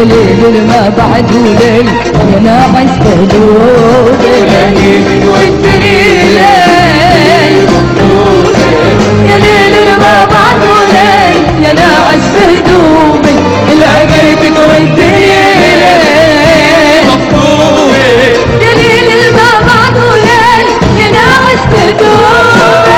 ليل ما بعده ليل يا ناعس قلوبي يا ليل والدليل يا ليل ما بعده ليل يا ناعس هدومي العقيدك والدليل يا ليل ما بعده ليل يا ناعس هدومي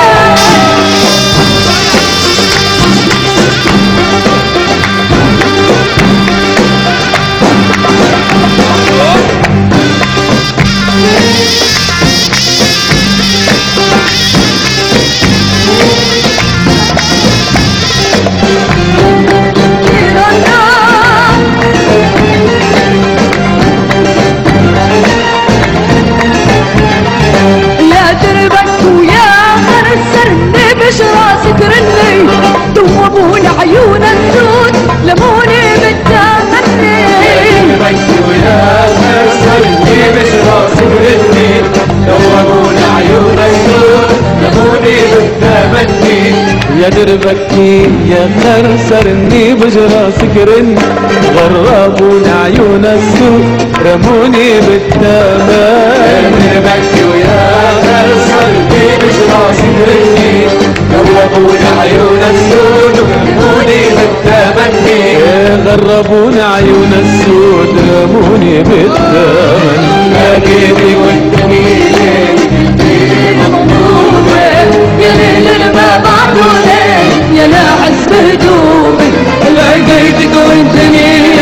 دوبوني عيون السود لموني بالتمني بكي ويا خسرني بشرى سكرتني دوبوني عيون السود لموني بالتمني يا دربكي يا خسرني بشرى سكرني غربوني عيون السود رموني بالتمني بكي ويا خسرني بشرى سكرتني دوبوني عيون السود رموني بالتمني غربوني عيون السود رموني بالتمني لكني والدليل مطلوبة يا ليل ما بعده ليل يا ناعس بهدومي لقيتك والدليل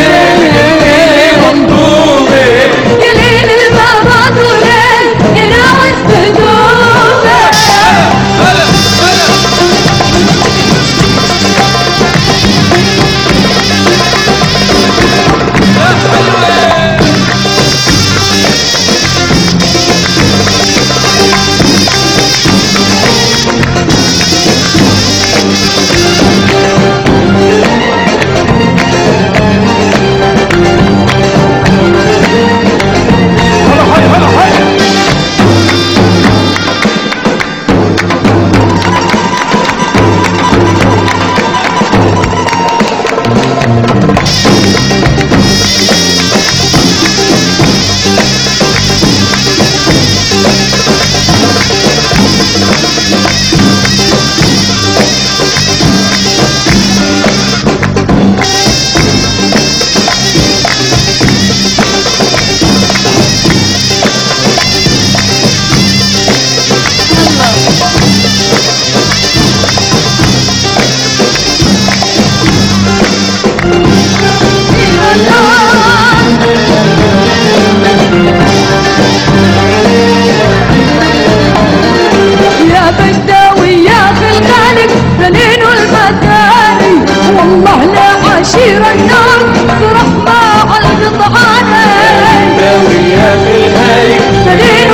مطلوبة يا ليل ما بعده ليل يا ناعس بهدومي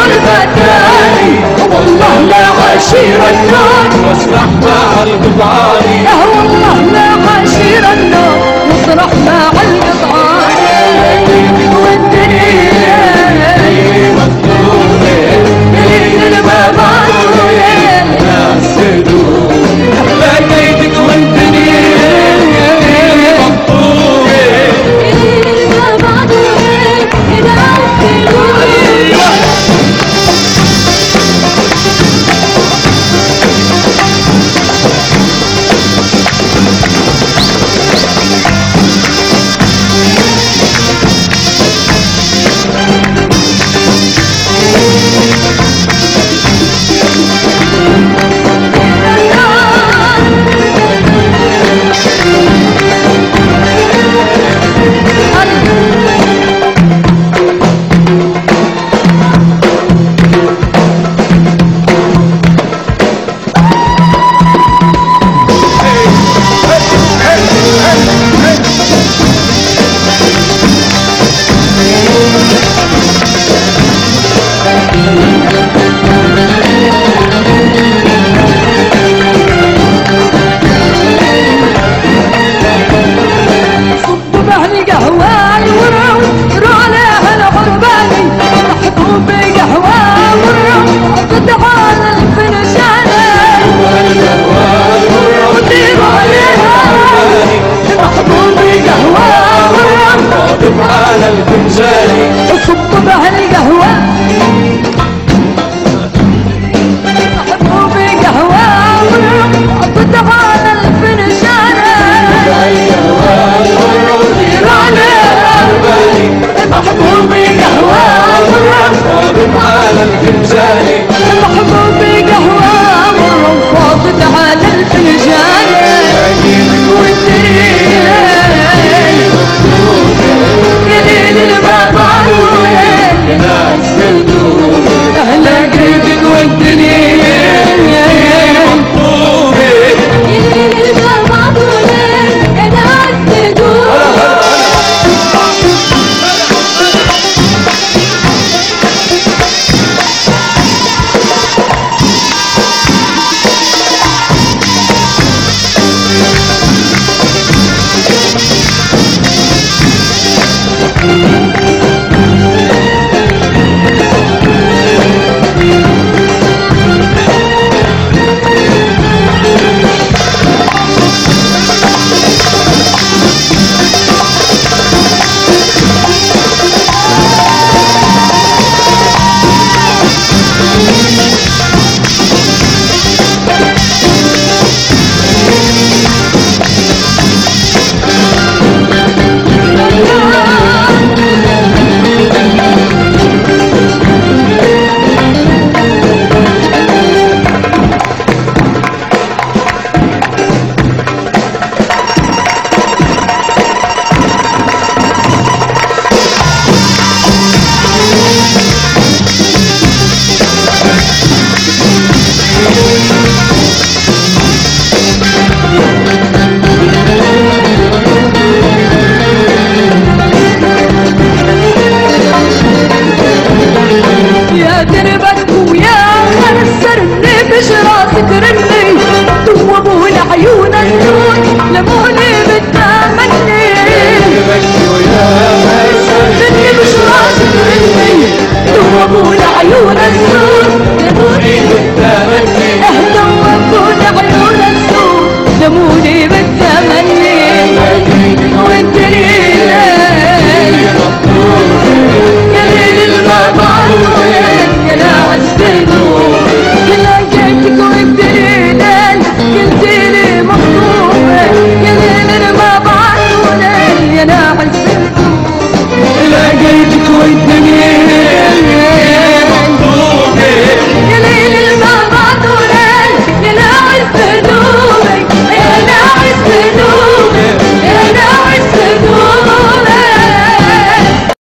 عشير النار واصلح مع القطعان